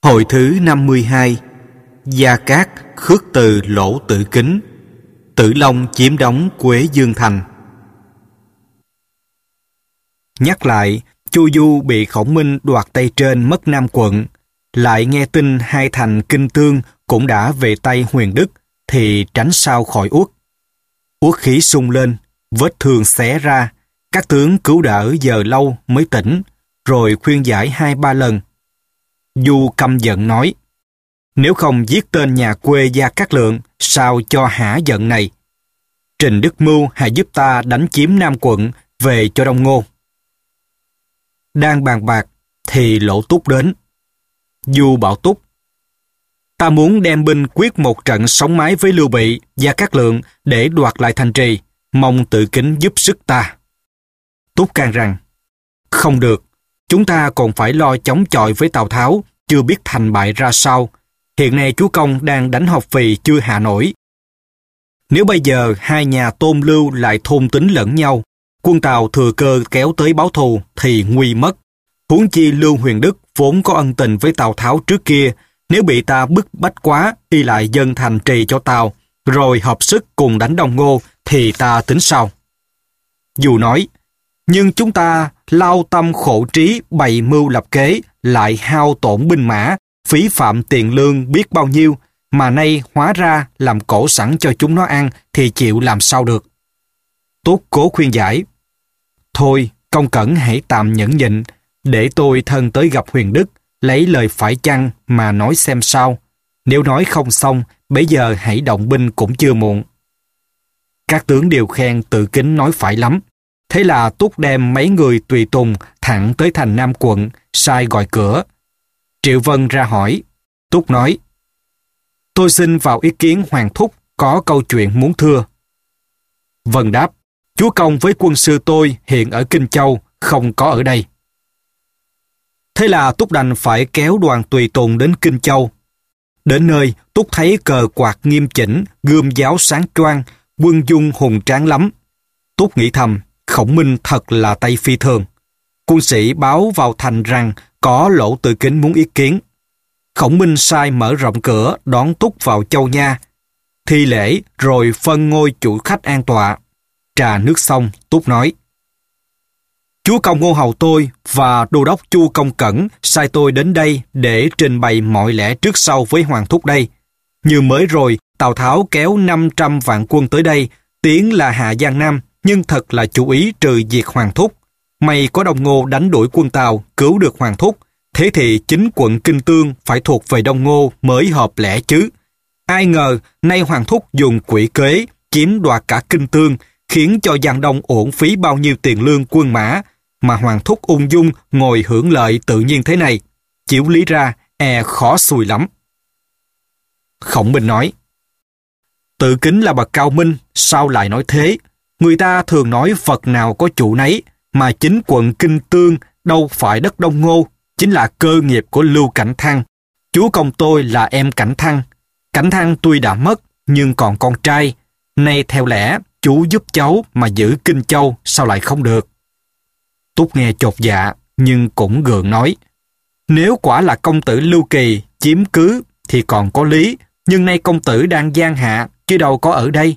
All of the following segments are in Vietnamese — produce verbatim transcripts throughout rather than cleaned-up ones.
Hồi thứ năm mươi hai. Gia Cát khước từ Lỗ Tử Kính. Tử Long chiếm đóng Quế Dương Thành. Nhắc lại, Chu Du bị Khổng Minh đoạt tay trên mất Nam quận, lại nghe tin hai thành Kinh Tương cũng đã về tay Huyền Đức, thì tránh sao khỏi uất. Uất khí sung lên, vết thương xé ra, các tướng cứu đỡ giờ lâu mới tỉnh, rồi khuyên giải hai ba lần. Du căm giận nói: nếu không giết tên nhà quê Gia Cát Lượng, sao cho hả giận này? Trình Đức Mưu hãy giúp ta đánh chiếm Nam quận về cho Đông Ngô. Đang bàn bạc thì Lỗ Túc đến. Du bảo Túc: ta muốn đem binh quyết một trận sống mái với Lưu Bị, Gia Cát Lượng để đoạt lại thành trì, mong Tự Kính giúp sức ta. Túc can rằng: không được, chúng ta còn phải lo chống chọi với Tào Tháo, chưa biết thành bại ra sao. Hiện nay chúa công đang đánh học phì chưa hạ nổi. Nếu bây giờ hai nhà Tôn Lưu lại thôn tính lẫn nhau, quân Tào thừa cơ kéo tới báo thù thì nguy mất. Huống chi Lưu Huyền Đức vốn có ân tình với Tào Tháo trước kia, nếu bị ta bức bách quá, y lại dâng thành trì cho Tào, rồi hợp sức cùng đánh Đông Ngô, thì ta tính sao? Dù nói: nhưng chúng ta lao tâm khổ trí bày mưu lập kế, lại hao tổn binh mã, phí phạm tiền lương biết bao nhiêu, mà nay hóa ra làm cổ sẵn cho chúng nó ăn, thì chịu làm sao được. Tốt cố khuyên giải: thôi, công cẩn hãy tạm nhẫn nhịn, để tôi thân tới gặp Huyền Đức, lấy lời phải chăng mà nói xem sao. Nếu nói không xong, bấy giờ hãy động binh cũng chưa muộn. Các tướng đều khen Tự Kính nói phải lắm. Thế là Túc đem mấy người tùy tùng thẳng tới thành Nam quận, sai gọi cửa. Triệu Vân ra hỏi. Túc nói: tôi xin vào ý kiến Hoàng thúc, có câu chuyện muốn thưa. Vân đáp: chúa công với quân sư tôi hiện ở Kinh Châu, không có ở đây. Thế là Túc đành phải kéo đoàn tùy tùng đến Kinh Châu. Đến nơi, Túc thấy cờ quạt nghiêm chỉnh, gươm giáo sáng choang, quân dung hùng tráng lắm. Túc nghĩ thầm: Khổng Minh thật là tay phi thường. Quân sĩ báo vào thành rằng có Lỗ Tự Kính muốn ý kiến. Khổng Minh sai mở rộng cửa đón Túc vào châu nha. Thi lễ rồi phân ngôi chủ khách an tọa. Trà nước xong, Túc nói: chúa công Ngô Hầu tôi và đô đốc Chu Công Cẩn sai tôi đến đây để trình bày mọi lẽ trước sau với Hoàng thúc đây. Như mới rồi, Tào Tháo kéo năm trăm vạn quân tới đây, tiếng là hạ Giang Nam, nhưng thật là chủ ý trừ diệt Hoàng thúc. May có Đông Ngô đánh đuổi quân Tào, cứu được Hoàng thúc, thế thì chính quận Kinh Tương phải thuộc về Đông Ngô mới hợp lẽ chứ. Ai ngờ nay Hoàng thúc dùng quỷ kế chiếm đoạt cả Kinh Tương, khiến cho Giang Đông uổng phí bao nhiêu tiền lương quân mã, mà Hoàng thúc ung dung ngồi hưởng lợi tự nhiên thế này, chiếu lý ra e khó xuôi lắm. Khổng Minh nói: Tự Kính là bậc cao minh, sao lại nói thế? Người ta thường nói Phật nào có chủ nấy, mà chính quận Kinh Tương đâu phải đất Đông Ngô, chính là cơ nghiệp của Lưu Cảnh Thăng. Chúa công tôi là em Cảnh Thăng. Cảnh Thăng tuy đã mất, nhưng còn con trai. Nay theo lẽ, chú giúp cháu mà giữ Kinh Châu, sao lại không được? Túc nghe chột dạ, nhưng cũng gượng nói: nếu quả là công tử Lưu Kỳ chiếm cứ, thì còn có lý, nhưng nay công tử đang giang hạ, chứ đâu có ở đây.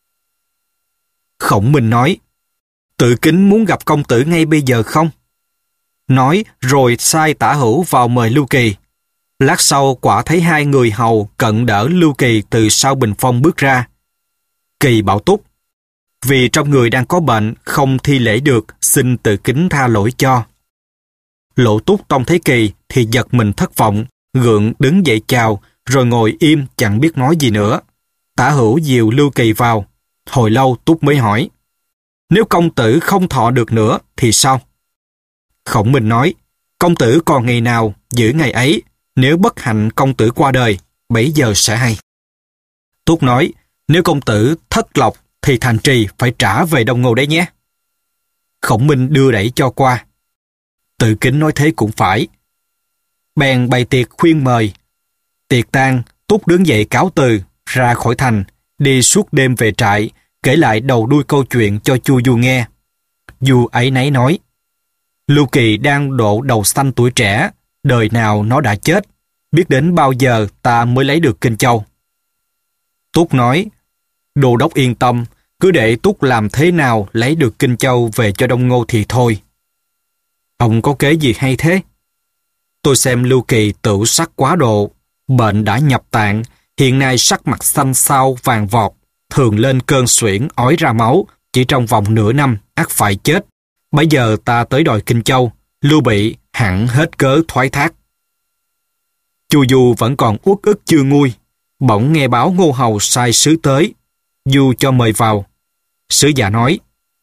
Khổng Minh nói: Tự Kính muốn gặp công tử ngay bây giờ không? Nói rồi sai Tả Hữu vào mời Lưu Kỳ. Lát sau quả thấy hai người hầu cận đỡ Lưu Kỳ từ sau bình phong bước ra. Kỳ bảo Túc: vì trong người đang có bệnh, không thi lễ được, xin Tự Kính tha lỗi cho. Lộ Túc trông thấy Kỳ thì giật mình thất vọng, gượng đứng dậy chào, rồi ngồi im chẳng biết nói gì nữa. Tả Hữu dìu Lưu Kỳ vào. Hồi lâu Túc mới hỏi: nếu công tử không thọ được nữa thì sao? Khổng Minh nói: công tử còn ngày nào giữ ngày ấy, nếu bất hạnh công tử qua đời, bấy giờ sẽ hay. Túc nói: nếu công tử thất lộc thì thành trì phải trả về Đông Ngô đấy nhé. Khổng Minh đưa đẩy cho qua. Tự Kính nói thế cũng phải. Bèn bày tiệc khuyên mời. Tiệc tan, Túc đứng dậy cáo từ, ra khỏi thành, đi suốt đêm về trại, kể lại đầu đuôi câu chuyện cho Chu Du nghe. Du ấy nấy nói: Lưu Kỳ đang độ đầu xanh tuổi trẻ, đời nào nó đã chết. biết đến bao giờ ta mới lấy được Kinh Châu. Túc nói, Đô đốc yên tâm, cứ để Túc làm thế nào lấy được Kinh Châu về cho Đông Ngô thì thôi. Ông có kế gì hay thế? Tôi xem Lưu Kỳ tửu sắc quá độ, bệnh đã nhập tạng, hiện nay sắc mặt xanh xao vàng vọt, thường lên cơn suyễn ói ra máu, chỉ trong vòng nửa năm ắt phải chết. Bây giờ ta tới đòi Kinh Châu, Lưu Bị hẳn hết cớ thoái thác. Chu Du vẫn còn uất ức chưa nguôi, bỗng nghe báo Ngô Hầu sai sứ tới, Du cho mời vào. Sứ giả nói,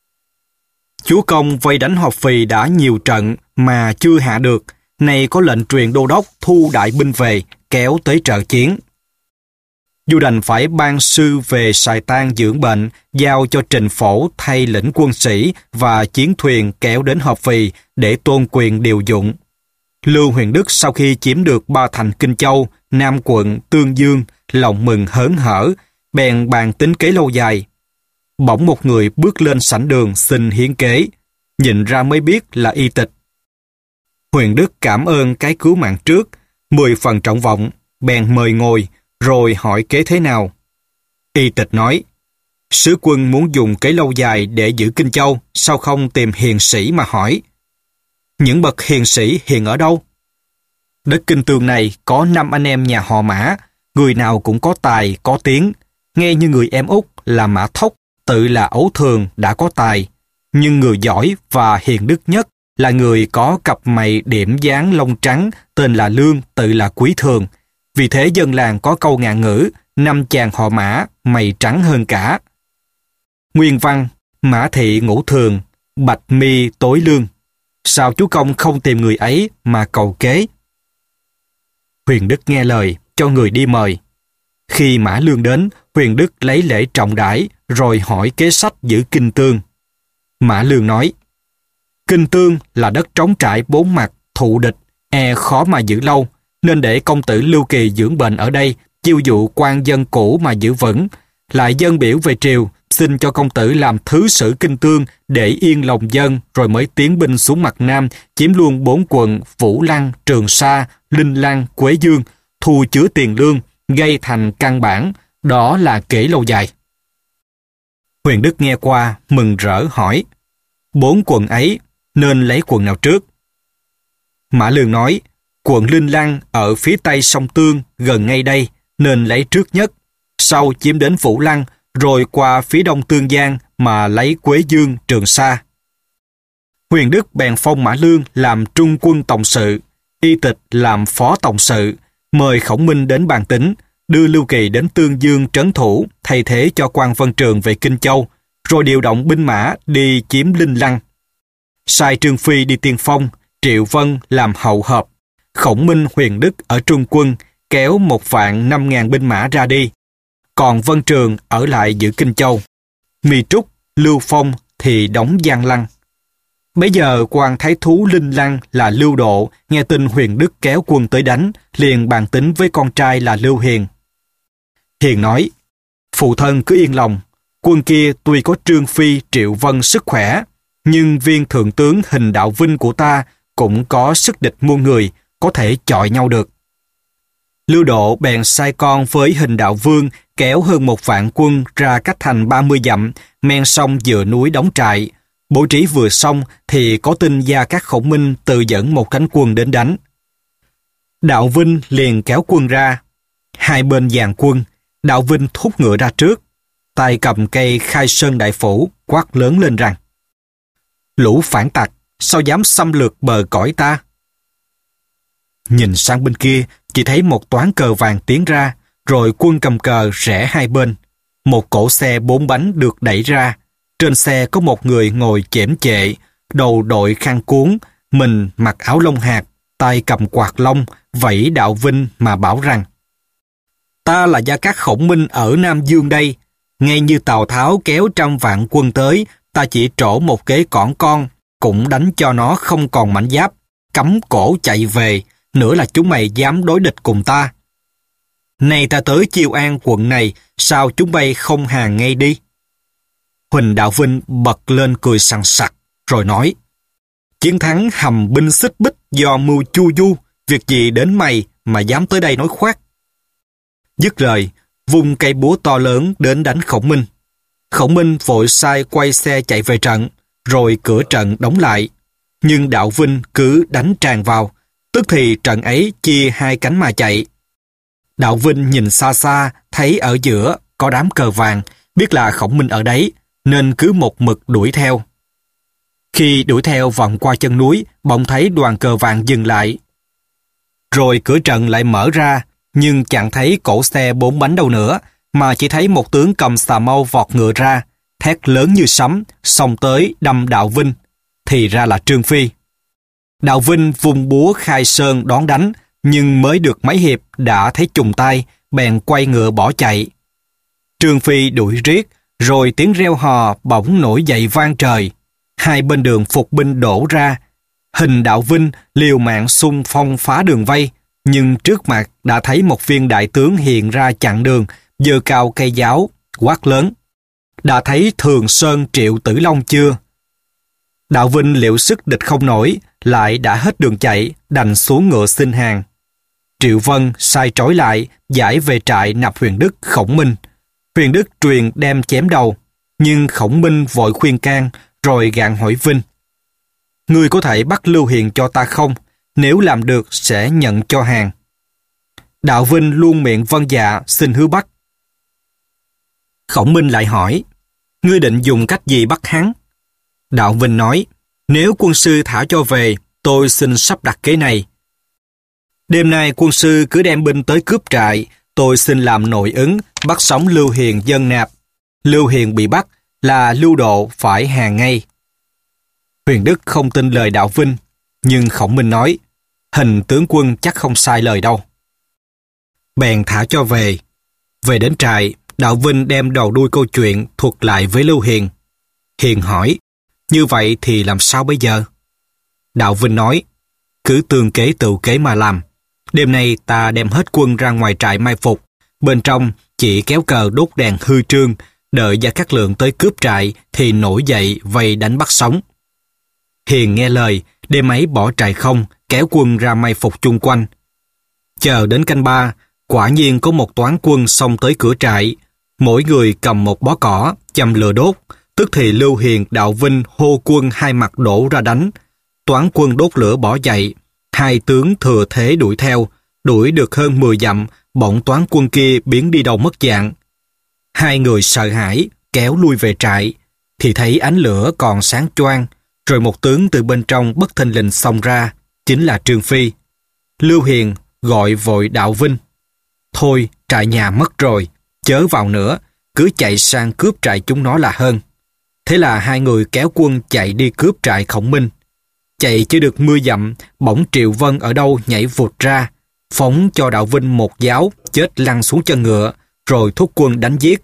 chúa công vây đánh Hợp Phì đã nhiều trận mà chưa hạ được, nay có lệnh truyền đô đốc thu đại binh về, kéo tới trợ chiến. Du đành phải ban sư về Sài Tan dưỡng bệnh, giao cho Trình Phổ thay lĩnh quân sĩ và chiến thuyền kéo đến Hợp Phì để tôn quyền điều dụng. Lưu Huyền Đức sau khi chiếm được ba thành Kinh Châu, Nam quận, Tương Dương, lòng mừng hớn hở, bèn bàn tính kế lâu dài. Bỗng một người bước lên sảnh đường xin hiến kế, nhìn ra mới biết là Y Tịch. Huyền Đức cảm ơn cái cứu mạng trước, mười phần trọng vọng, bèn mời ngồi, rồi hỏi kế thế nào. Y Tịch nói, sứ quân muốn dùng kế lâu dài để giữ Kinh Châu, sao không tìm hiền sĩ mà hỏi? Những bậc hiền sĩ hiện ở đâu? Đất Kinh Tương này có năm anh em nhà họ Mã, người nào cũng có tài, có tiếng. Nghe như người em út là Mã Thốc, tự là Ấu Thường đã có tài. Nhưng người giỏi và hiền đức nhất là người có cặp mày điểm dáng lông trắng, tên là Lương, tự là Quý Thường. Vì thế dân làng có câu ngạn ngữ, năm chàng họ Mã, mày trắng hơn cả. Nguyên văn, Mã Thị Ngũ Thường, Bạch Mi Tối Lương. Sao chú công không tìm người ấy mà cầu kế? Huyền Đức nghe lời, cho người đi mời. Khi Mã Lương đến, Huyền Đức lấy lễ trọng đãi, rồi hỏi kế sách giữ Kinh Tương. Mã Lương nói, Kinh Tương là đất trống trải bốn mặt, thụ địch, e khó mà giữ lâu, nên để công tử Lưu Kỳ dưỡng bệnh ở đây, chiêu dụ quan dân cũ mà giữ vững. Lại dân biểu về triều, xin cho công tử làm thứ sử Kinh Tương để yên lòng dân, rồi mới tiến binh xuống mặt Nam, chiếm luôn bốn quận Vũ Lăng, Trường Sa, Linh Lăng, Quế Dương, thu chứa tiền lương, gây thành căn bản. Đó là kế lâu dài. Huyền Đức nghe qua, mừng rỡ hỏi, bốn quận ấy nên lấy quận nào trước? Mã Lương nói, quận Linh Lăng ở phía tây sông Tương, gần ngay đây, nên lấy trước nhất. Sau chiếm đến Vũ Lăng, rồi qua phía đông Tương Giang mà lấy Quế Dương, Trường Sa. Huyền Đức bèn phong Mã Lương làm trung quân tổng sự, Y Tịch làm phó tổng sự, mời Khổng Minh đến bàn tính, đưa Lưu Kỳ đến Tương Dương trấn thủ, thay thế cho quan Vân Trường về Kinh Châu, rồi điều động binh mã đi chiếm Linh Lăng. Sai Trương Phi đi tiên phong, Triệu Vân làm hậu hợp, Khổng Minh Huyền Đức ở trung quân, kéo một vạn năm ngàn binh mã ra đi. Còn Vân Trường ở lại giữ Kinh Châu. Mi Trúc, Lưu Phong thì đóng Giang Lăng. Bấy giờ quan thái thú Linh Lăng là Lưu Độ nghe tin Huyền Đức kéo quân tới đánh, liền bàn tính với con trai là Lưu Hiền. Hiền nói, phụ thân cứ yên lòng, quân kia tuy có Trương Phi, Triệu Vân sức khỏe, nhưng viên thượng tướng Hình Đạo Vinh của ta cũng có sức địch muôn người, có thể chọi nhau được. Lưu Độ bèn sai con với Hình Đạo Vương kéo hơn một vạn quân ra cách thành ba mươi dặm, men sông dựa núi đóng trại. Bố trí vừa xong thì có tin Gia Cát Khổng Minh tự dẫn một cánh quân đến đánh. Đạo Vinh liền kéo quân ra. Hai bên dàn quân, Đạo Vinh thúc ngựa ra trước, tay cầm cây Khai Sơn Đại Phủ, quát lớn lên rằng, lũ phản tặc, sao dám xâm lược bờ cõi ta? Nhìn sang bên kia, chỉ thấy một toán cờ vàng tiến ra, rồi quân cầm cờ rẽ hai bên. Một cỗ xe bốn bánh được đẩy ra. Trên xe có một người ngồi chễm chệ, đầu đội khăn cuốn, mình mặc áo lông hạt, tay cầm quạt lông, vẫy Đạo Vinh mà bảo rằng, ta là Gia Cát Khổng Minh ở Nam Dương đây. Ngay như Tào Tháo kéo trăm vạn quân tới, ta chỉ trổ một kế cỏn con, cũng đánh cho nó không còn mảnh giáp, cắm cổ chạy về, nữa là chúng mày dám đối địch cùng ta. Nay ta tới Chiêu An quận này, sao chúng bay không hàng ngay đi? Huỳnh Đạo Vinh bật lên cười sằng sặc, rồi nói, chiến thắng hầm binh xích bích do mưu Chu Du, việc gì đến mày mà dám tới đây nói khoác. Dứt lời, vung cây búa to lớn đến đánh Khổng Minh. Khổng Minh vội sai quay xe chạy về trận, rồi cửa trận đóng lại. Nhưng Đạo Vinh cứ đánh tràn vào, tức thì trận ấy chia hai cánh mà chạy. Đạo Vinh nhìn xa xa, thấy ở giữa có đám cờ vàng, biết là Khổng Minh ở đấy, nên cứ một mực đuổi theo. Khi đuổi theo vòng qua chân núi, bỗng thấy đoàn cờ vàng dừng lại. Rồi cửa trận lại mở ra, nhưng chẳng thấy cỗ xe bốn bánh đâu nữa, mà chỉ thấy một tướng cầm xà mâu vọt ngựa ra, thét lớn như sấm, xông tới đâm Đạo Vinh. Thì ra là Trương Phi. Đạo Vinh vung búa khai sơn đón đánh, nhưng mới được mấy hiệp đã thấy trùng tay, bèn quay ngựa bỏ chạy. Trương Phi đuổi riết, rồi tiếng reo hò bỗng nổi dậy vang trời. Hai bên đường phục binh đổ ra. Hình Đạo Vinh liều mạng xung phong phá đường vây, nhưng trước mặt đã thấy một viên đại tướng hiện ra chặn đường, giơ cao cây giáo, quát lớn: đã thấy Thường Sơn Triệu Tử Long chưa? Đạo Vinh liệu sức địch không nổi, lại đã hết đường chạy, đành xuống ngựa xin hàng. Triệu Vân sai trói lại, giải về trại nạp Huyền Đức, Khổng Minh. Huyền Đức truyền đem chém đầu, nhưng Khổng Minh vội khuyên can, rồi gạn hỏi Vinh: ngươi có thể bắt Lưu Hiền cho ta không? Nếu làm được sẽ nhận cho hàng. Đạo Vinh luôn miệng vâng dạ, xin hứa bắt. Khổng Minh lại hỏi: ngươi định dùng cách gì bắt hắn? Đạo Vinh nói: nếu quân sư thả cho về, tôi xin sắp đặt kế này. Đêm nay quân sư cứ đem binh tới cướp trại, tôi xin làm nội ứng, bắt sống Lưu Hiền dân nạp. Lưu Hiền bị bắt là Lưu Độ phải hàng ngay. Huyền Đức không tin lời Đạo Vinh, nhưng Khổng Minh nói: hình tướng quân chắc không sai lời đâu. Bèn thả cho về. Về đến trại, Đạo Vinh đem đầu đuôi câu chuyện thuật lại với Lưu Hiền. Hiền hỏi: như vậy thì làm sao bây giờ? Đạo Vinh nói: cứ tương kế tự kế mà làm. Đêm nay ta đem hết quân ra ngoài trại mai phục, bên trong chỉ kéo cờ đốt đèn hư trương, đợi Gia Cát Lượng tới cướp trại thì nổi dậy vây đánh bắt sống. Hiền nghe lời, đêm ấy bỏ trại không, kéo quân ra mai phục chung quanh. Chờ đến canh ba, quả nhiên có một toán quân xông tới cửa trại, mỗi người cầm một bó cỏ, châm lửa đốt. Tức thì Lưu Hiền, Đạo Vinh hô quân hai mặt đổ ra đánh. Toán quân đốt lửa bỏ chạy, hai tướng thừa thế đuổi theo, đuổi được hơn mười dặm, bỗng toán quân kia biến đi đâu mất dạng. Hai người sợ hãi, kéo lui về trại, thì thấy ánh lửa còn sáng choang, rồi một tướng từ bên trong bất thình lình xông ra, chính là Trương Phi. Lưu Hiền gọi vội Đạo Vinh: thôi, trại nhà mất rồi, chớ vào nữa, cứ chạy sang cướp trại chúng nó là hơn. Thế là hai người kéo quân chạy đi cướp trại Khổng Minh. Chạy chưa được mười dặm, bỗng Triệu Vân ở đâu nhảy vụt ra, phóng cho Đạo Vinh một giáo, chết lăn xuống chân ngựa, rồi thúc quân đánh giết.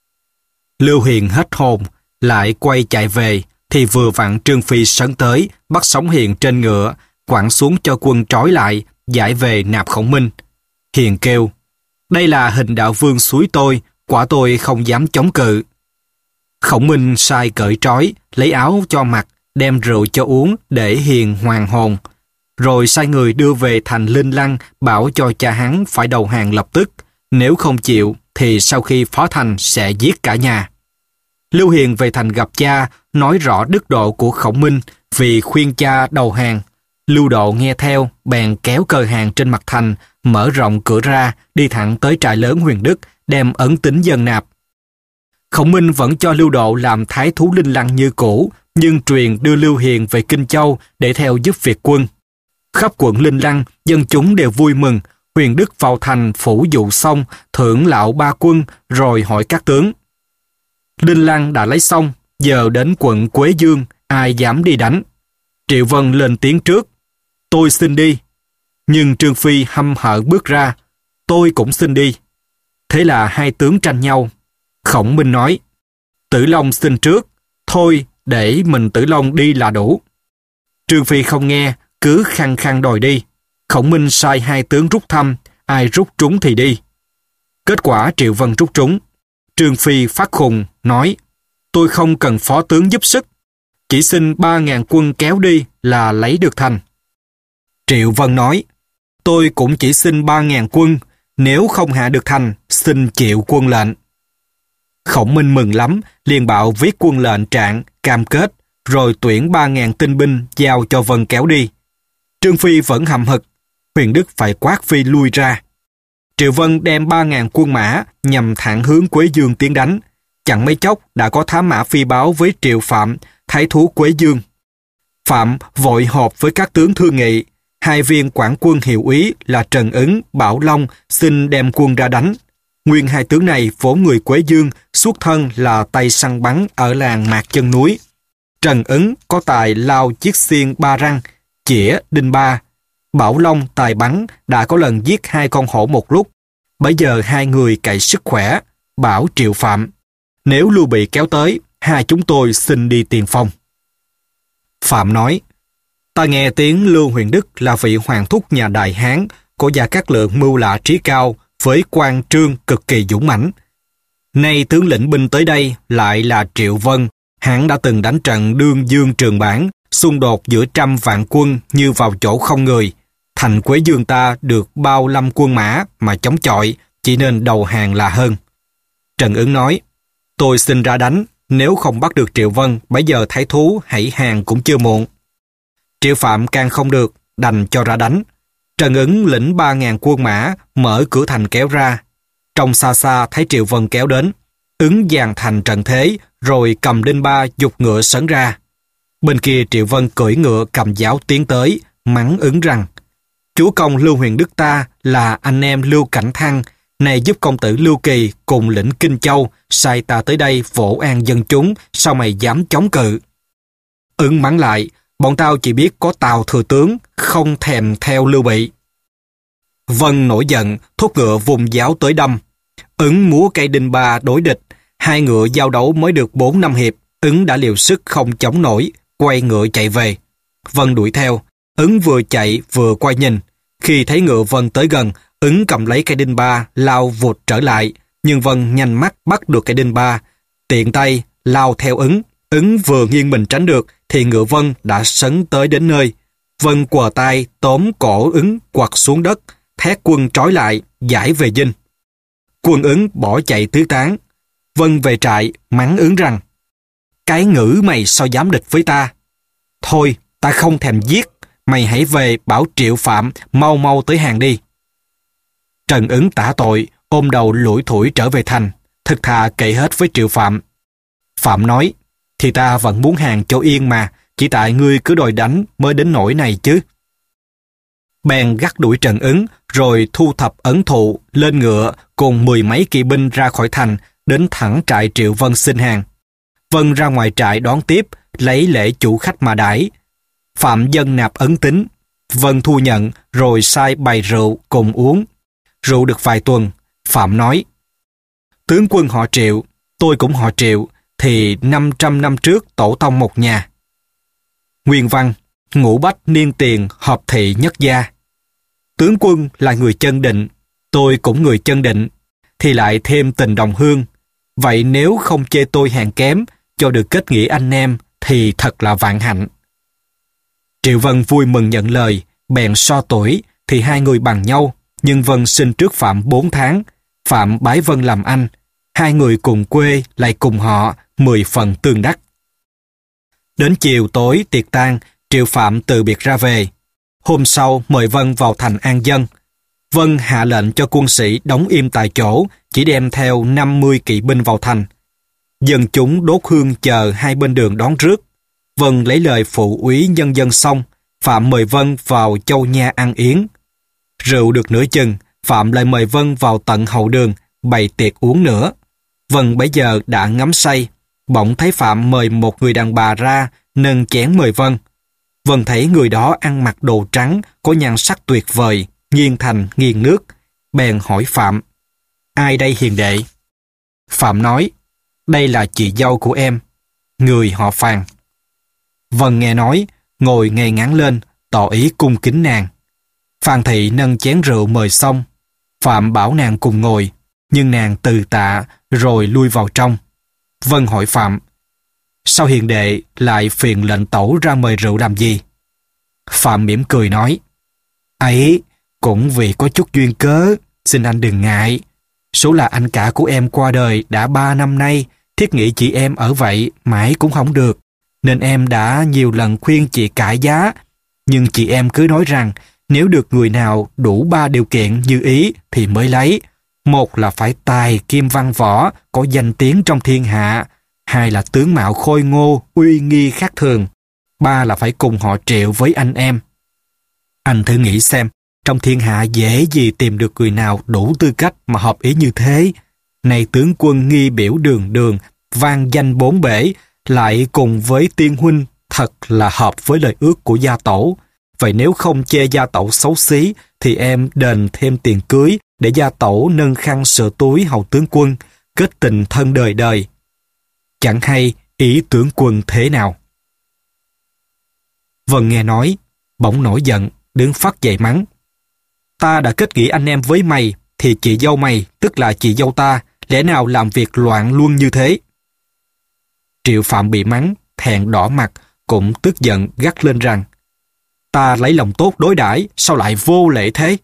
Lưu Hiền hết hồn, lại quay chạy về, thì vừa vặn Trương Phi sấn tới, bắt sống Hiền trên ngựa, quẳng xuống cho quân trói lại, giải về nạp Khổng Minh. Hiền kêu: đây là hình đạo vương suối tôi, quả tôi không dám chống cự. Khổng Minh sai cởi trói, lấy áo cho mặc, đem rượu cho uống để Hiền hoàn hồn, rồi sai người đưa về thành Linh Lăng, bảo cho cha hắn phải đầu hàng lập tức, nếu không chịu thì sau khi phá thành sẽ giết cả nhà. Lưu Hiền về thành gặp cha, nói rõ đức độ của Khổng Minh vì khuyên cha đầu hàng. Lưu Độ nghe theo, bèn kéo cờ hàng trên mặt thành, mở rộng cửa ra, đi thẳng tới trại lớn Huyền Đức, đem ấn tín dân nạp. Khổng Minh vẫn cho Lưu Độ làm thái thú Linh Lăng như cũ, nhưng truyền đưa Lưu Hiền về Kinh Châu để theo giúp việc quân. Khắp quận Linh Lăng, dân chúng đều vui mừng. Huyền Đức vào thành phủ dụ xong, thưởng lạo ba quân, rồi hỏi các tướng: Linh Lăng đã lấy xong, giờ đến quận Quế Dương, ai dám đi đánh? Triệu Vân lên tiếng trước: tôi xin đi. Nhưng Trương Phi hăm hở bước ra: tôi cũng xin đi. Thế là hai tướng tranh nhau. Khổng Minh nói: Tử Long xin trước, thôi để mình Tử Long đi là đủ. Trương Phi không nghe, cứ khăng khăng đòi đi. Khổng Minh sai hai tướng rút thăm, ai rút trúng thì đi. Kết quả Triệu Vân rút trúng. Trương Phi phát khùng, nói: tôi không cần phó tướng giúp sức, chỉ xin ba ngàn quân kéo đi là lấy được thành. Triệu Vân nói: Tôi cũng chỉ xin ba ngàn quân, nếu không hạ được thành, xin chịu quân lệnh. Khổng Minh mừng lắm, liền bảo viết quân lệnh trạng, cam kết, rồi tuyển ba ngàn tinh binh giao cho Vân kéo đi. Trương Phi vẫn hậm hực, Huyền Đức phải quát Phi lui ra. Triệu Vân đem ba ngàn quân mã nhằm thẳng hướng Quế Dương tiến đánh. Chẳng mấy chốc đã có thám mã phi báo với Triệu Phạm, thái thú Quế Dương. Phạm vội họp với các tướng thương nghị, hai viên quản quân hiệu úy là Trần Ứng, Bảo Long xin đem quân ra đánh. Nguyên hai tướng này vốn người Quế Dương, xuất thân là tay săn bắn ở làng Mạc Chân Núi. Trần Ứng có tài lao chiếc xiên ba răng, chĩa đinh ba. Bảo Long tài bắn đã có lần giết hai con hổ một lúc. Bây giờ hai người cậy sức khỏe, bảo Triệu Phạm: nếu Lưu Bị kéo tới, hai chúng tôi xin đi tiền phong. Phạm nói: ta nghe tiếng Lưu Huyền Đức là vị hoàng thúc nhà Đại Hán, có Gia Cát Lượng mưu lạ trí cao, với quan trương cực kỳ dũng mãnh. Nay tướng lĩnh binh tới đây lại là Triệu Vân, hắn đã từng đánh trận Đương Dương Trường Bản, xung đột giữa trăm vạn quân như vào chỗ không người. Thành Quế Dương ta được bao lâm quân mã mà chống chọi, chỉ nên đầu hàng là hơn. Trần Ứng nói: tôi xin ra đánh, nếu không bắt được Triệu Vân, bây giờ thái thú hãy hàng cũng chưa muộn. Triệu Phạm càng không được, đành cho ra đánh. Trần Ứng lĩnh ba ngàn quân mã, mở cửa thành kéo ra. Trong xa xa thấy Triệu Vân kéo đến, Ứng dàn thành trận thế, rồi cầm đinh ba giục ngựa sấn ra. Bên kia Triệu Vân cưỡi ngựa cầm giáo tiến tới, mắng Ứng rằng: chúa công Lưu Huyền Đức ta là anh em Lưu Cảnh Thăng, này giúp công tử Lưu Kỳ cùng lĩnh Kinh Châu, sai ta tới đây vỗ an dân chúng, sao mày dám chống cự? Ứng mắng lại: bọn tao chỉ biết có Tào thừa tướng, không thèm theo Lưu Bị. Vân nổi giận, thúc ngựa vùng giáo tới đâm. Ứng múa cây đinh ba đối địch, hai ngựa giao đấu mới được bốn năm hiệp, Ứng đã liều sức không chống nổi, quay ngựa chạy về. Vân đuổi theo, Ứng vừa chạy vừa quay nhìn. Khi thấy ngựa Vân tới gần, Ứng cầm lấy cây đinh ba lao vụt trở lại, nhưng Vân nhanh mắt bắt được cây đinh ba, tiện tay lao theo Ứng. Ứng vừa nghiêng mình tránh được thì ngựa Vân đã sấn tới đến nơi. Vân quờ tay tóm cổ Ứng quặt xuống đất, thét quân trói lại, giải về dinh. Quân Ứng bỏ chạy tứ tán. Vân về trại mắng Ứng rằng: cái ngữ mày sao dám địch với ta? Thôi, ta không thèm giết, mày hãy về bảo Triệu Phạm mau mau tới hàng đi. Trần Ứng tả tội, ôm đầu lủi thủi trở về thành, thực thà kể hết với Triệu Phạm. Phạm nói: thì ta vẫn muốn hàng cho yên mà, chỉ tại ngươi cứ đòi đánh mới đến nỗi này chứ. Bèn gắt đuổi Trần Ứng, rồi thu thập ấn thụ, lên ngựa cùng mười mấy kỵ binh ra khỏi thành, đến thẳng trại Triệu Vân xin hàng. Vân ra ngoài trại đón tiếp, lấy lễ chủ khách mà đãi. Phạm dâng nạp ấn tín. Vân thu nhận, rồi sai bày rượu cùng uống. Rượu được vài tuần, Phạm nói: tướng quân họ Triệu, tôi cũng họ Triệu, thì năm trăm năm trước tổ tông một nhà. Nguyên văn: ngũ bách niên tiền hợp thị nhất gia. Tướng quân là người chân định, tôi cũng người chân định, thì lại thêm tình đồng hương. Vậy nếu không chê tôi hèn kém, cho được kết nghĩa anh em, thì thật là vạn hạnh. Triệu Vân vui mừng nhận lời, bèn so tuổi, thì hai người bằng nhau, nhưng Vân sinh trước Phạm bốn tháng. Phạm bái Vân làm anh, hai người cùng quê lại cùng họ, mười phần tương đắc. Đến chiều tối tiệc tang, Triệu Phạm từ biệt ra về. Hôm sau mời Vân vào thành an dân. Vân hạ lệnh cho quân sĩ đóng im tại chỗ, chỉ đem theo năm mươi kỵ binh vào thành. Dân chúng đốt hương chờ hai bên đường đón rước. Vân lấy lời phụ úy nhân dân xong, Phạm mời Vân vào châu nha ăn yến. Rượu được nửa chừng, Phạm lại mời Vân vào tận hậu đường, bày tiệc uống nữa. Vân bấy giờ đã ngắm say, bỗng thấy Phạm mời một người đàn bà ra, nâng chén mời Vân. Vân thấy người đó ăn mặc đồ trắng, có nhan sắc tuyệt vời, nghiêng thành nghiêng nước. Bèn hỏi Phạm: ai đây hiền đệ? Phạm nói: đây là chị dâu của em, người họ Phàn. Vân nghe nói, ngồi ngay ngắn lên, tỏ ý cung kính nàng. Phan thị nâng chén rượu mời xong. Phạm bảo nàng cùng ngồi, nhưng nàng từ tạ rồi lui vào trong. Vân hỏi Phạm: sao hiền đệ lại phiền lệnh tẩu ra mời rượu làm gì? Phạm mỉm cười nói: ấy, Cũng vì có chút duyên cớ, xin anh đừng ngại. Số là anh cả của em qua đời đã ba năm nay, thiết nghĩ chị em ở vậy mãi cũng không được. Nên em đã nhiều lần khuyên chị cãi giá. Nhưng chị em cứ nói rằng nếu được người nào đủ ba điều kiện như ý thì mới lấy. Một là phải tài kim văn võ, có danh tiếng trong thiên hạ. Hai là tướng mạo khôi ngô, uy nghi khác thường. Ba là phải cùng họ Triệu với anh em. Anh thử nghĩ xem, trong thiên hạ dễ gì tìm được người nào đủ tư cách mà hợp ý như thế. Này tướng quân nghi biểu đường đường, vang danh bốn bể, lại cùng với tiên huynh, thật là hợp với lời ước của gia tổ. Vậy nếu không chê gia tổ xấu xí, thì em đền thêm tiền cưới để gia tổ nâng khăn sửa túi hầu tướng quân, kết tình thân đời đời. Chẳng hay ý tướng quân thế nào. Vân nghe nói, bỗng nổi giận, đứng phắt dậy mắng. Ta đã kết nghĩa anh em với mày, thì chị dâu mày, tức là chị dâu ta, lẽ nào làm việc loạn luân như thế? Triệu Phạm bị mắng, thẹn đỏ mặt, cũng tức giận gắt lên rằng, ta lấy lòng tốt đối đãi, sao lại vô lễ thế?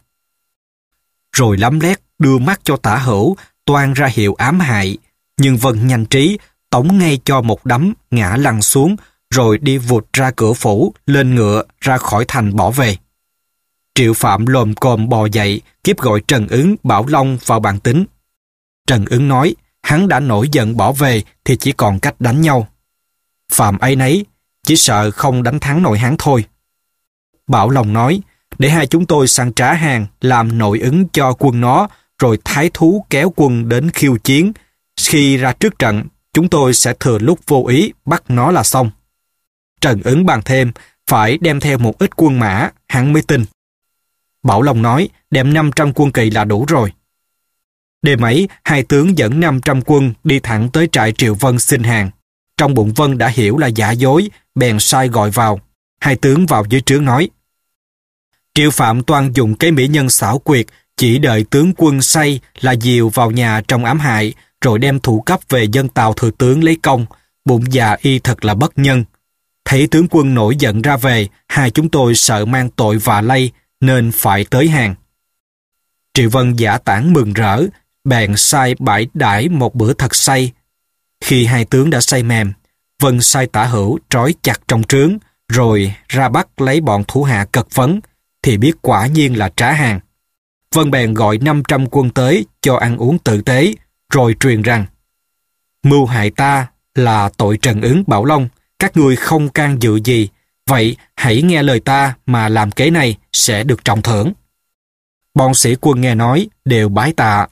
Rồi lấm lét đưa mắt cho Tả Hữu, toan ra hiệu ám hại, nhưng Vân nhanh trí, tống ngay cho một đấm, ngã lăn xuống, rồi đi vụt ra cửa phủ, lên ngựa, ra khỏi thành bỏ về. Triệu Phạm lồm cồm bò dậy, kiếp gọi Trần Ứng, Bảo Long vào bàn tính. Trần Ứng nói, hắn đã nổi giận bỏ về thì chỉ còn cách đánh nhau. Phạm ấy nấy, chỉ sợ không đánh thắng nổi hắn thôi. Bảo Long nói, để hai chúng tôi săn trá hàng, làm nội ứng cho quân nó, rồi thái thú kéo quân đến khiêu chiến. Khi ra trước trận, chúng tôi sẽ thừa lúc vô ý bắt nó là xong. Trần Ứng bàn thêm, phải đem theo một ít quân mã, hắn mới tin. Bảo Long nói, đem năm trăm quân kỳ là đủ rồi. Đêm ấy, hai tướng dẫn năm trăm quân đi thẳng tới trại Triệu Vân xin hàng. Trong bụng Vân đã hiểu là giả dối, bèn sai gọi vào. Hai tướng vào dưới trướng nói. Triệu Phạm toan dùng cái mỹ nhân xảo quyệt, chỉ đợi tướng quân say là dìu vào nhà trong ám hại, rồi đem thủ cấp về dân Tào thừa tướng lấy công. Bụng già y thật là bất nhân. Thấy tướng quân nổi giận ra về, hai chúng tôi sợ mang tội vạ lây, nên phải tới hàng. Triệu Vân giả tản mừng rỡ, bèn sai bãi đãi một bữa thật say. Khi hai tướng đã say mềm, Vân sai Tả Hữu trói chặt trong trướng, rồi ra bắt lấy bọn thủ hạ cật vấn, thì biết quả nhiên là trá hàng. Vân bèn gọi năm trăm quân tới cho ăn uống tử tế, rồi truyền rằng, mưu hại ta là tội Trần Ứng, Bảo Long, các ngươi không can dự gì, vậy hãy nghe lời ta mà làm kế này sẽ được trọng thưởng. Bọn sĩ quân nghe nói đều bái tạ.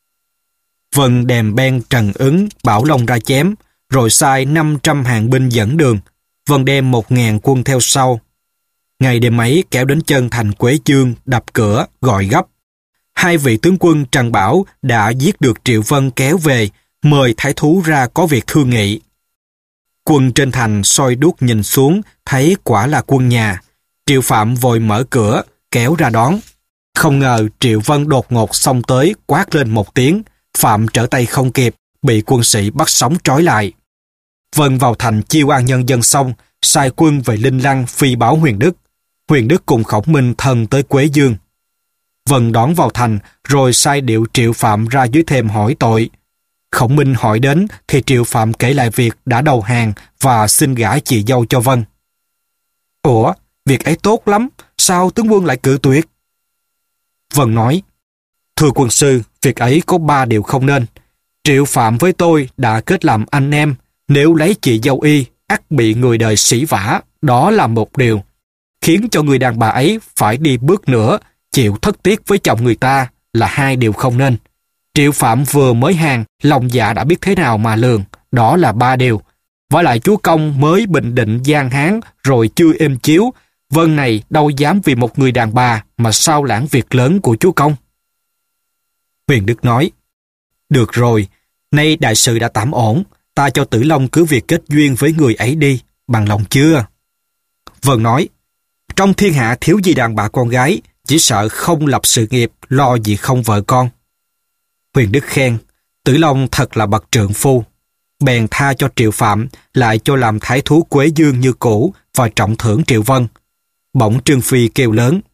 Vân đèm ben Trần Ứng, Bảo Long ra chém, rồi sai năm trăm hàng binh dẫn đường. Vân đem một ngàn quân theo sau. Ngày đêm ấy kéo đến chân thành Quế Chương, đập cửa, gọi gấp. Hai vị tướng quân Trần Bảo đã giết được Triệu Vân kéo về, mời thái thú ra có việc thương nghị. Quân trên thành soi đuốc nhìn xuống, thấy quả là quân nhà. Triệu Phạm vội mở cửa, kéo ra đón. Không ngờ Triệu Vân đột ngột xông tới, quát lên một tiếng. Phạm trở tay không kịp, bị quân sĩ bắt sống trói lại. Vân vào thành chiêu an nhân dân xong, sai quân về Linh Lăng phi báo Huyền Đức. Huyền Đức cùng Khổng Minh thân tới Quế Dương. Vân đón vào thành, rồi sai điệu Triệu Phạm ra dưới thềm hỏi tội. Khổng Minh hỏi đến thì Triệu Phạm kể lại việc đã đầu hàng và xin gả chị dâu cho Vân. Ủa, việc ấy tốt lắm, sao tướng quân lại cự tuyệt? Vân nói, thưa quân sư, việc ấy có ba điều không nên. Triệu Phạm với tôi đã kết làm anh em, nếu lấy chị dâu y, ắt bị người đời sỉ vả, đó là một điều. Khiến cho người đàn bà ấy phải đi bước nữa, chịu thất tiết với chồng người ta là hai điều không nên. Triệu Phạm vừa mới hàng, lòng dạ đã biết thế nào mà lường, đó là ba điều. Vả lại chúa công mới bình định Giang Hán rồi chưa êm chiếu, Vân này đâu dám vì một người đàn bà mà sao lãng việc lớn của chúa công. Huyền Đức nói, được rồi, nay đại sự đã tạm ổn, ta cho Tử Long cứ việc kết duyên với người ấy đi, bằng lòng chưa? Vân nói, trong thiên hạ thiếu gì đàn bà con gái, chỉ sợ không lập sự nghiệp, lo gì không vợ con. Huyền Đức khen, Tử Long thật là bậc trượng phu. Bèn tha cho Triệu Phạm, lại cho làm thái thú Quế Dương như cũ và trọng thưởng Triệu Vân. Bỗng Trương Phi kêu lớn,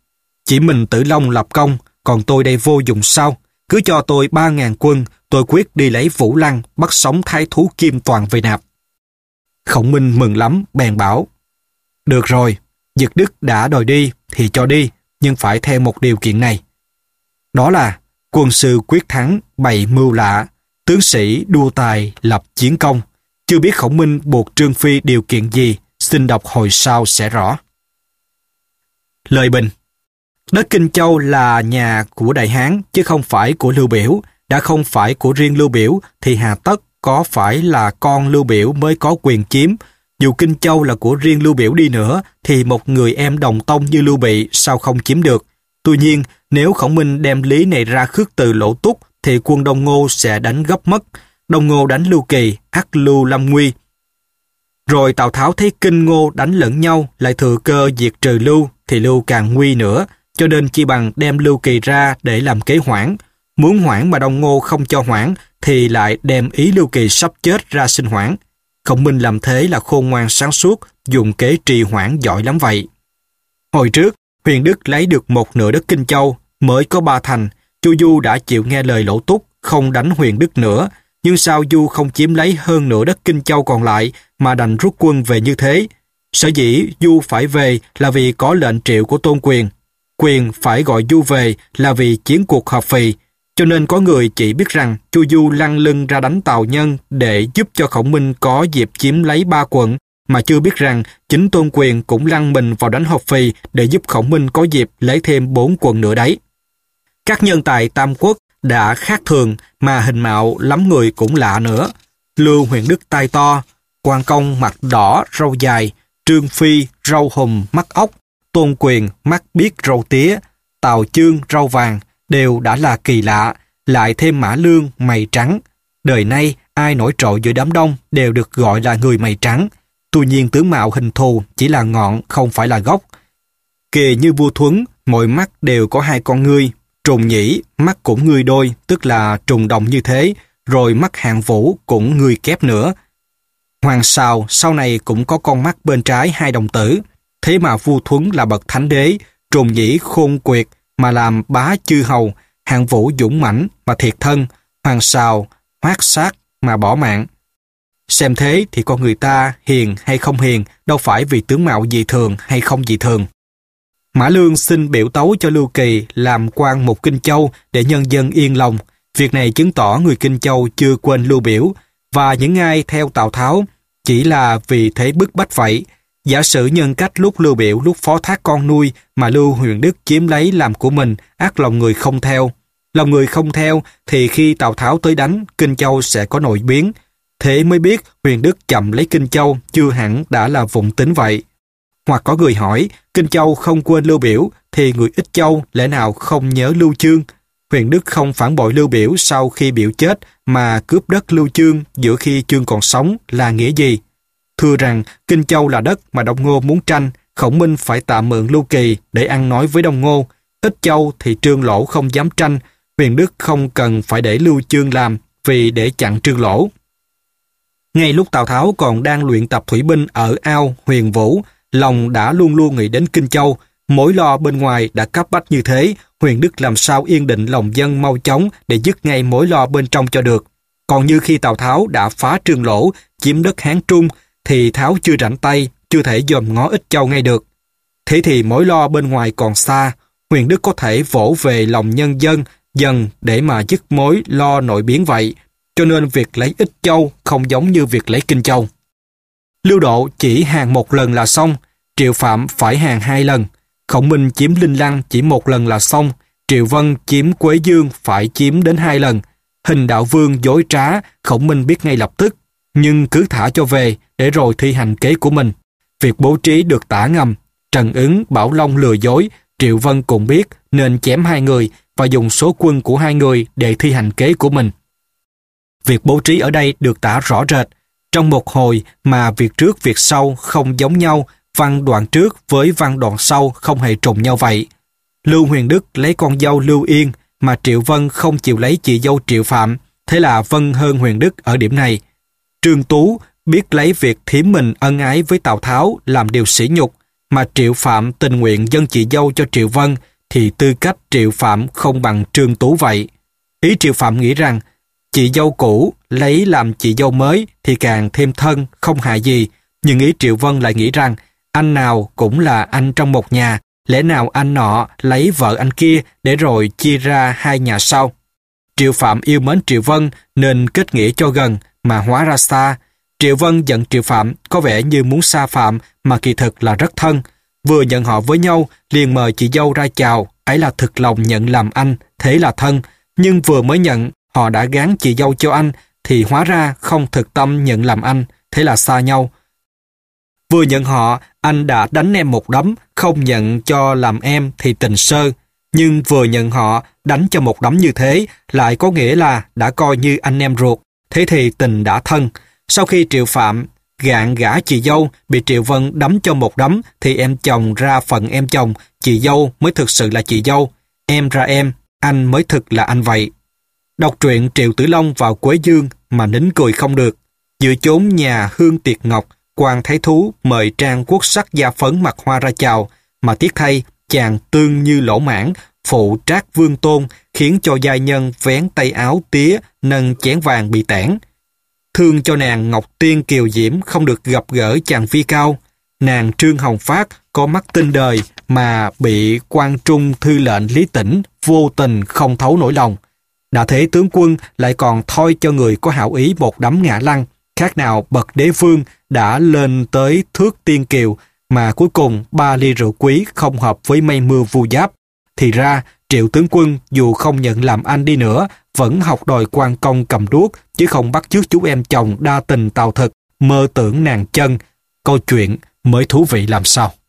Chỉ mình Tử Long lập công, còn tôi đây vô dụng sao? Cứ cho tôi ba ngàn quân, tôi quyết đi lấy Vũ Lăng, bắt sống thái thú Kim Toàn về nạp. Khổng Minh mừng lắm, bèn bảo: Được rồi, Dực Đức đã đòi đi thì cho đi, nhưng phải theo một điều kiện này. Đó là quân sư quyết thắng, bày mưu lạ, tướng sĩ đua tài, lập chiến công. Chưa biết Khổng Minh buộc Trương Phi điều kiện gì, xin đọc hồi sau sẽ rõ. Lời bình: Đất Kinh Châu là nhà của Đại Hán, chứ không phải của Lưu Biểu. Đã không phải của riêng Lưu Biểu, thì hà tất có phải là con Lưu Biểu mới có quyền chiếm. Dù Kinh Châu là của riêng Lưu Biểu đi nữa, thì một người em đồng tông như Lưu Bị sao không chiếm được. Tuy nhiên, nếu Khổng Minh đem lý này ra khước từ Lỗ Túc, thì quân Đông Ngô sẽ đánh gấp mất. Đông Ngô đánh Lưu Kỳ, ắt Lưu lâm nguy. Rồi Tào Tháo thấy Kinh Ngô đánh lẫn nhau, lại thừa cơ diệt trừ Lưu, thì Lưu càng nguy nữa, cho nên chi bằng đem Lưu Kỳ ra để làm kế hoãn. Muốn hoãn mà Đông Ngô không cho hoãn, thì lại đem ý Lưu Kỳ sắp chết ra xin hoãn. Khổng Minh làm thế là khôn ngoan sáng suốt, dùng kế trì hoãn giỏi lắm vậy. Hồi trước, Huyền Đức lấy được một nửa đất Kinh Châu, mới có ba thành. Chu Du đã chịu nghe lời Lỗ Túc, không đánh Huyền Đức nữa. Nhưng sao Du không chiếm lấy hơn nửa đất Kinh Châu còn lại, mà đành rút quân về như thế? Sở dĩ Du phải về là vì có lệnh triệu của Tôn Quyền. Quyền phải gọi Du về là vì chiến cuộc hợp phì. Cho nên có người chỉ biết rằng Chu Du lăn lưng ra đánh Tào Nhân để giúp cho Khổng Minh có dịp chiếm lấy ba quận, mà chưa biết rằng chính Tôn Quyền cũng lăn mình vào đánh Hợp Phì để giúp Khổng Minh có dịp lấy thêm bốn quận nữa đấy. Các nhân tài Tam Quốc đã khác thường, mà hình mạo lắm người cũng lạ nữa. Lưu Huyền Đức tai to, Quan Công mặt đỏ râu dài, Trương Phi râu hùm mắt ốc, Tôn Quyền mắt biếc râu tía, Tào Chương râu vàng, đều đã là kỳ lạ, lại thêm Mã Lương mày trắng. Đời nay ai nổi trội giữa đám đông đều được gọi là người mày trắng. Tuy nhiên tướng mạo hình thù chỉ là ngọn, không phải là gốc. Kì như vua Thuấn, mỗi mắt đều có hai con ngươi. Trùng Nhĩ mắt cũng ngươi đôi, tức là trùng đồng như thế, rồi mắt Hạng Vũ cũng ngươi kép nữa. Hoàng Sào sau này cũng có con mắt bên trái hai đồng tử. Thế mà vua Thuấn là bậc thánh đế, Trùng Nhĩ khôn quyệt mà làm bá chư hầu, Hạng Vũ dũng mãnh mà thiệt thân, Hoàng Sào hoát sát mà bỏ mạng. Xem thế thì con người ta hiền hay không hiền, đâu phải vì tướng mạo dị thường hay không dị thường. Mã Lương xin biểu tấu cho Lưu Kỳ làm quan một Kinh Châu để nhân dân yên lòng. Việc này chứng tỏ người Kinh Châu chưa quên Lưu Biểu, và những ai theo Tào Tháo chỉ là vì thế bức bách vậy. Giả sử nhân cách lúc Lưu Biểu lúc phó thác con nuôi mà Lưu Huyền Đức chiếm lấy làm của mình, ác lòng người không theo. Lòng người không theo thì khi Tào Tháo tới đánh, Kinh Châu sẽ có nội biến. Thế mới biết Huyền Đức chậm lấy Kinh Châu chưa hẳn đã là vụng tính vậy. Hoặc có người hỏi, Kinh Châu không quên Lưu Biểu thì người Ích Châu lẽ nào không nhớ Lưu Chương? Huyền Đức không phản bội Lưu Biểu sau khi Biểu chết mà cướp đất Lưu Chương giữa khi Chương còn sống là nghĩa gì? Thưa rằng Kinh Châu là đất mà Đông Ngô muốn tranh, Khổng Minh phải tạm mượn Lưu Kỳ để ăn nói với Đông Ngô. Ích Châu thì Trương Lỗ không dám tranh, Huyền Đức không cần phải để Lưu Chương làm vì để chặn Trương Lỗ. Ngay lúc Tào Tháo còn đang luyện tập thủy binh ở ao Huyền Vũ, lòng đã luôn luôn nghĩ đến Kinh Châu. Mối lo bên ngoài đã cấp bách như thế, Huyền Đức làm sao yên định lòng dân mau chóng để dứt ngay mối lo bên trong cho được. Còn như khi Tào Tháo đã phá Trương Lỗ, chiếm đất Hán Trung, thì Tháo chưa rảnh tay, chưa thể dòm ngó Ích Châu ngay được. Thế thì mối lo bên ngoài còn xa, Huyền Đức có thể vỗ về lòng nhân dân dần để mà dứt mối lo nội biến vậy. Cho nên việc lấy Ích Châu không giống như việc lấy Kinh Châu. Lưu Độ chỉ hàng một lần là xong, Triệu Phạm phải hàng hai lần. Khổng Minh chiếm Linh Lăng chỉ một lần là xong, Triệu Vân chiếm Quế Dương phải chiếm đến hai lần. Hình Đạo Vương dối trá, Khổng Minh biết ngay lập tức, nhưng cứ thả cho về để rồi thi hành kế của mình. Việc bố trí được tả ngầm, Trần Ứng, Bảo Long lừa dối, Triệu Vân cũng biết nên chém hai người và dùng số quân của hai người để thi hành kế của mình. Việc bố trí ở đây được tả rõ rệt. Trong một hồi mà việc trước việc sau không giống nhau, văn đoạn trước với văn đoạn sau không hề trùng nhau vậy. Lưu Huyền Đức lấy con dâu Lưu Yên mà Triệu Vân không chịu lấy chị dâu Triệu Phạm, thế là Vân hơn Huyền Đức ở điểm này. Trương Tú biết lấy việc thím mình ân ái với Tào Tháo làm điều sỉ nhục, mà Triệu Phạm tình nguyện dâng chị dâu cho Triệu Vân, thì tư cách Triệu Phạm không bằng Trương Tú vậy. Ý Triệu Phạm nghĩ rằng chị dâu cũ lấy làm chị dâu mới thì càng thêm thân, không hại gì. Nhưng ý Triệu Vân lại nghĩ rằng anh nào cũng là anh trong một nhà, lẽ nào anh nọ lấy vợ anh kia để rồi chia ra hai nhà sau. Triệu Phạm yêu mến Triệu Vân nên kết nghĩa cho gần, mà hóa ra xa. Triệu Vân giận Triệu Phạm có vẻ như muốn xa Phạm mà kỳ thực là rất thân. Vừa nhận họ với nhau, liền mời chị dâu ra chào, ấy là thực lòng nhận làm anh, thế là thân. Nhưng vừa mới nhận, họ đã gán chị dâu cho anh, thì hóa ra không thực tâm nhận làm anh, thế là xa nhau. Vừa nhận họ, anh đã đánh em một đấm, không nhận cho làm em thì tình sơ. Nhưng vừa nhận họ, đánh cho một đấm như thế, lại có nghĩa là đã coi như anh em ruột, thế thì tình đã thân. Sau khi Triệu Phạm gạn gả chị dâu, bị Triệu Vân đấm cho một đấm, thì em chồng ra phần em chồng, chị dâu mới thực sự là chị dâu. Em ra em, anh mới thực là anh vậy. Đọc truyện Triệu Tử Long vào Quế Dương mà nín cười không được. Giữa chốn nhà hương tiệc ngọc, Quan Thái Thú mời Trang Quốc Sắc da phấn mặc hoa ra chào, mà tiếc thay, chàng tương như lỗ mãn, phụ Trác Vương Tôn, khiến cho giai nhân vén tay áo tía, nâng chén vàng bị tản. Thương cho nàng Ngọc Tiên kiều diễm không được gặp gỡ chàng phi cao. Nàng Trương Hồng Phát có mắt tinh đời mà bị quan trung thư lệnh Lý Tĩnh vô tình không thấu nỗi lòng. Đã thế tướng quân lại còn thôi cho người có hảo ý một đấm ngã lăn, khác nào bậc đế vương đã lên tới thước tiên kiều, mà cuối cùng ba ly rượu quý không hợp với mây mưa vu giáp. Thì ra Triệu tướng quân dù không nhận làm anh đi nữa, vẫn học đòi quan công cầm đuốc, chứ không bắt chước chú em chồng đa tình tào thực, mơ tưởng nàng chân. Câu chuyện mới thú vị làm sao.